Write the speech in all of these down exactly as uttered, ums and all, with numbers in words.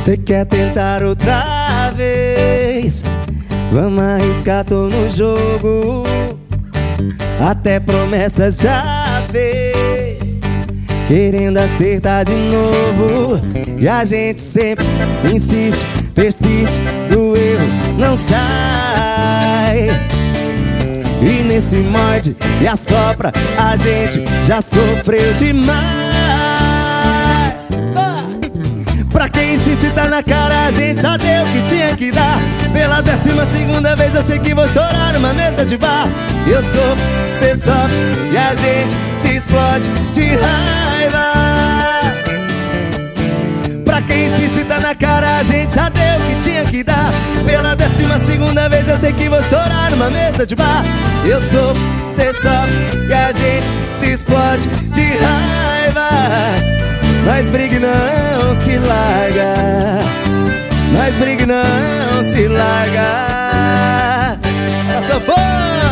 Cê quer tentar outra vez? Vamos arriscar, tô no jogo. Até promessas já fez, querendo acertar de novo. E a gente sempre insiste, persiste, do erro não sai. E nesse morde e assopra, a gente já sofreu demais. Pra quem insiste tá na cara, a gente já deu o que tinha que dar. Pela décima segunda vez eu sei que vou chorar numa mesa de bar. Eu sofro, cê sofre e a gente se explode de raiva. Pra quem insiste tá na cara, a gente já deu o que tinha que dar. Pela décima segunda vez eu sei que vou chorar numa mesa de bar. Eu sofro, cê sofre e a gente se explode de raiva. Nós briga e não se larga, nós briga e não se larga. Eu sou fã.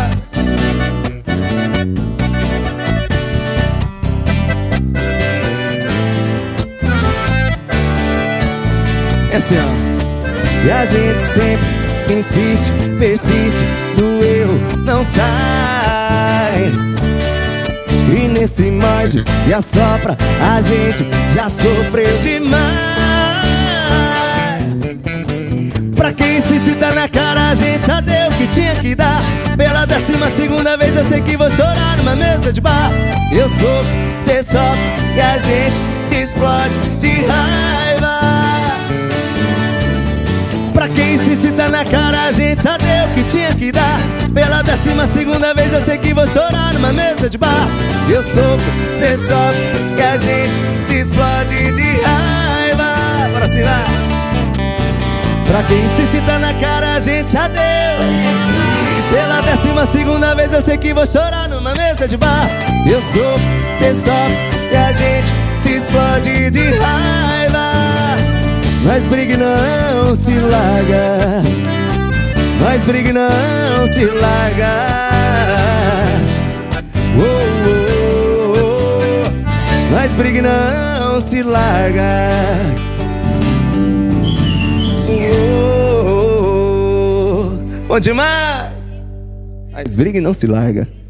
É assim, ó. E a gente sempre insiste, persiste, do erro não sai. E nesse morde e assopra, a gente já sofreu demais. Pra quem insiste tá na cara, a gente já deu o que tinha que dar. Pela décima segunda vez eu sei que vou chorar numa mesa de bar. Eu sofro, cê sofre e a gente se explode de raiva. Pra quem insiste tá na cara, a gente já deu o que tinha que dar. Pela décima segunda vez eu sei que vou chorar numa mesa de bar. Eu sofro, cê sofre e a gente se explode de raiva. Bora assim lá. Pra quem insiste tá na cara, a gente já deu. Pela décima segunda vez eu sei que vou chorar numa mesa de bar. Eu sofro, cê sofre e a gente se explode de raiva. Nós briga e não se larga, nós briga e não se larga. Oh, oh, oh. Nós briga e não se larga. Oh, oh, oh. Bom demais. Nós briga e não se larga.